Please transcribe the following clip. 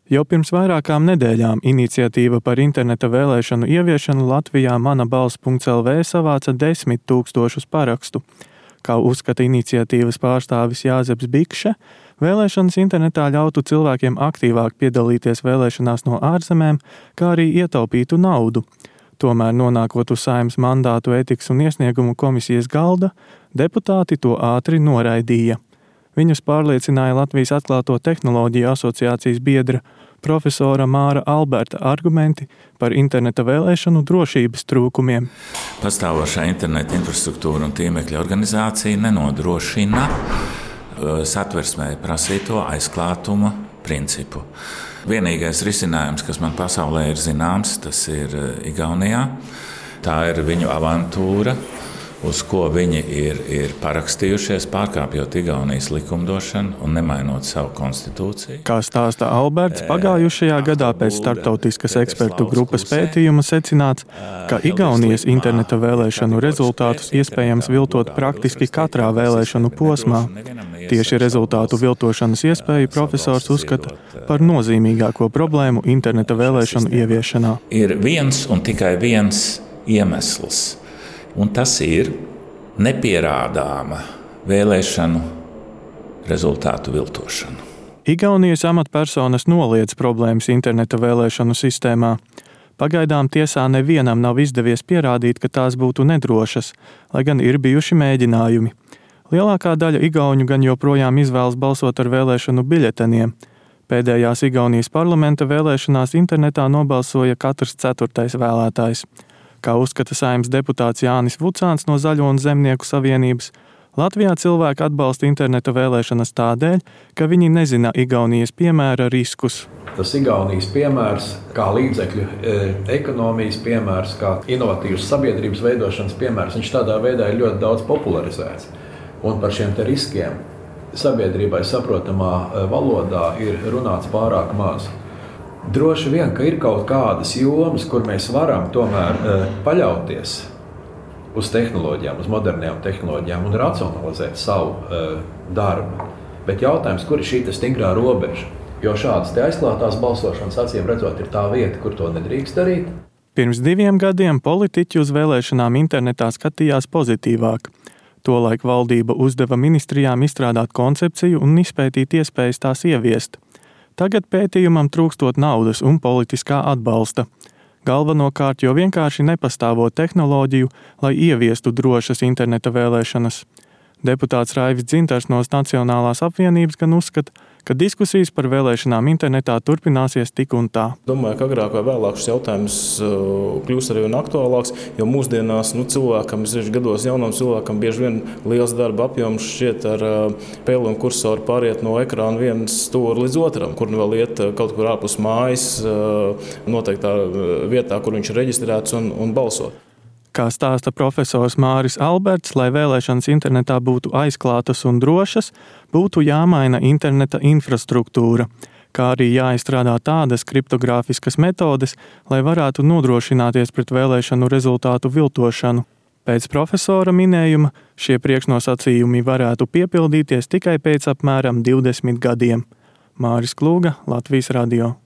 Jau pirms vairākām nedēļām iniciatīva par interneta vēlēšanu ieviešanu Latvijā manabalss.lv savāca 10 000 parakstu. Kā uzskata iniciatīvas pārstāvis Jāzeps Bikše, vēlēšanas internetā ļautu cilvēkiem aktīvāk piedalīties vēlēšanās no ārzemēm, kā arī ietaupītu naudu. Tomēr nonākot uz Saeimas mandātu etikas un iesniegumu komisijas galda, deputāti to ātri noraidīja. Viņus pārliecināja Latvijas atklāto tehnoloģiju asociācijas biedra profesora Māra Alberta argumenti par interneta vēlēšanu drošības trūkumiem. Pastāvošā interneta infrastruktūra un tīmekļa organizācija nenodrošina satversmē prasīto aizklātuma principu. Vienīgais risinājums, kas man pasaulē ir zināms, tas ir Igaunijā. Tā ir viņu avantūra, uz ko viņi ir parakstījušies, pārkāpjot Igaunijas likumdošanu un nemainot savu konstitūciju. Kā stāsta Alberts, pagājušajā gadā pēc starptautiskas ekspertu grupas pētījuma secināts, ka Igaunijas interneta vēlēšanu rezultātus iespējams viltot praktiski katrā vēlēšanu posmā. Tieši rezultātu viltošanas iespēju profesors uzskata par nozīmīgāko problēmu interneta vēlēšanu ieviešanā. Ir viens un tikai viens iemesls. Un tas ir nepierādāma vēlēšanu rezultātu viltošana. Igaunijas amatpersonas noliedz problēmas interneta vēlēšanu sistēmā. Pagaidām tiesā nevienam nav izdevies pierādīt, ka tās būtu nedrošas, lai gan ir bijuši mēģinājumi. Lielākā daļa igauņu gan joprojām izvēlas balsot ar vēlēšanu biļeteniem. Pēdējās Igaunijas parlamenta vēlēšanās internetā nobalsoja katrs 4. vēlētājs. Kā uzskata Saeimas deputāts Jānis Vucāns no Zaļo un Zemnieku savienības, Latvijā cilvēki atbalsta interneta vēlēšanas tādēļ, ka viņi nezina Igaunijas piemēra riskus. Tas Igaunijas piemērs, kā līdzekļu ekonomijas piemērs, kā inovatīvas sabiedrības veidošanas piemērs, viņš tādā veidā ir ļoti daudz popularizēts. Un par šiem te riskiem sabiedrībai saprotamā valodā ir runāts pārāk maz. Droši vien, ka ir kaut kādas jomas, kur mēs varam tomēr paļauties uz tehnoloģijām, uz modernajām tehnoloģijām un racionalizēt savu darbu. Bet jautājums, kur ir šī stingrā robeža? Jo šādas aizklātās balsošanas acīm redzot ir tā vieta, kur to nedrīkst darīt. Pirms 2 gadiem politiķi uz vēlēšanām internetā skatījās pozitīvāk. Tolaik valdība uzdeva ministrijām izstrādāt koncepciju un izpētīt iespējas tās ieviest. Tagad pētījumam trūkstot naudas un politiskā atbalsta. Galvenokārt, jo vienkārši nepastāvot tehnoloģiju, lai ieviestu drošas interneta vēlēšanas. Deputāts Raivis Dzintars no Nacionālās apvienības gan uzskata, ka diskusijas par vēlēšanām internetā turpināsies tik un tā. Domāju, ka agrāk vai vēlāk šis jautājums kļūs arī aktuālāks, jo mūsdienās cilvēkam, gados jaunam cilvēkam, bieži vien liels darba apjoms šķiet ar peli un kursoru pāriet no ekrāna viens stūra līdz otram, kur vēl iet kaut kur ārpus mājas, noteiktā vietā, kur viņš ir reģistrēts un balsot. Kā stāsta profesors Māris Alberts, lai vēlēšanas internetā būtu aizklātas un drošas, būtu jāmaina interneta infrastruktūra, kā arī jāizstrādā tādas kriptogrāfiskas metodes, lai varētu nodrošināties pret vēlēšanu rezultātu viltošanu. Pēc profesora minējuma šie priekšnosacījumi varētu piepildīties tikai pēc apmēram 20 gadiem. Māris Klūga, Latvijas radio.